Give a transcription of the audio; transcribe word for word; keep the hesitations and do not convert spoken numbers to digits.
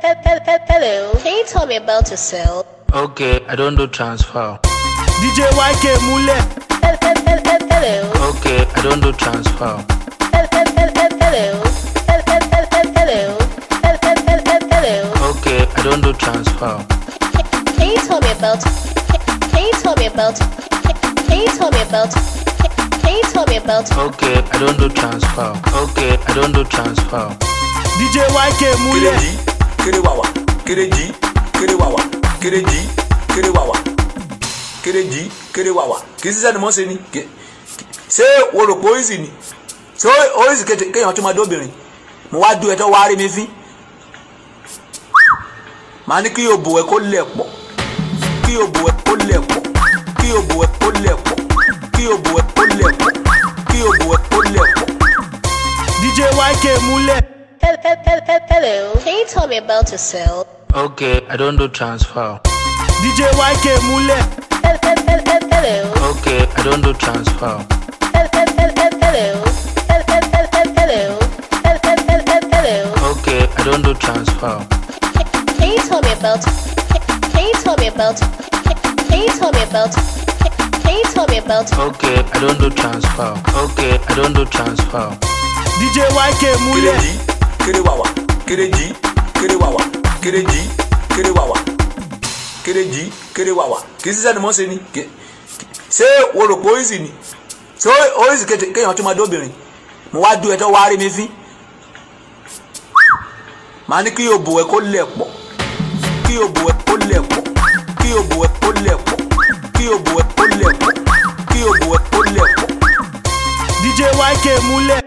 Hello, can you tell me about yourself? Okay, I don't do transfer. D J Y K Mule. Hello. Okay, I don't do transfer. Hello. Hello. Okay, I don't do transfer. Can you tell me about? Can you tell me about? Can you tell me about? Can you tell me about? Okay, I don't do transfer. Okay, I don't do transfer. D J Y K Mule. Kere wawa, kere ji, kere wawa, kere ji, kere wawa, kere ji, kere wawa. Kisi sani mo se ni. Ṣé wo rò pé oríṣi ni? Ṣé oríṣi kéèyàn tún máa dóbìnrin? Mo wá du ẹjọ́ wá rí mi fín. Màá ní kí o bò ẹ kó lẹ̀ pọ̀, kí o bò ẹ kó lẹ̀ pọ̀, kí o bò ẹ kó lẹ̀ pọ̀, kí o bò ẹ kó lẹ̀ pọ̀, kí o bò ẹ kó lẹ̀ pọ̀. D J Y K Mule. Hello, can you tell me about yourself? Okay, I don't do transfer. D J Y K Mule. Hello. Okay, I don't do transfer. Hello. Hello. Okay, I don't do transfer. Can you tell me about? Can you tell me about? Can you tell me about? Can you tell me about? Okay, I don't do transfer. Okay, I don't do transfer. D J Y K Mule. Kere ji, kere wawa, kere ji, kere wawa, kere ji, kere wawa, kere ji, kere wawa. Kisi sani mo se ni. Ṣé wo rò pé oríṣi ni? Ṣé oríṣi kéèyàn tún máa dóbìnrin? Mo wá du ẹjọ́ wá rí mi fín. Màá ní kí o bò ẹ kó lẹ̀ pọ̀, kí o bò ẹ kó lẹ̀ pọ̀, kí o bò ẹ kó lẹ̀ pọ̀, kí o bò ẹ kó lẹ̀ pọ̀, kí o bò ẹ kó lẹ̀ pọ̀. D J Y K Mule.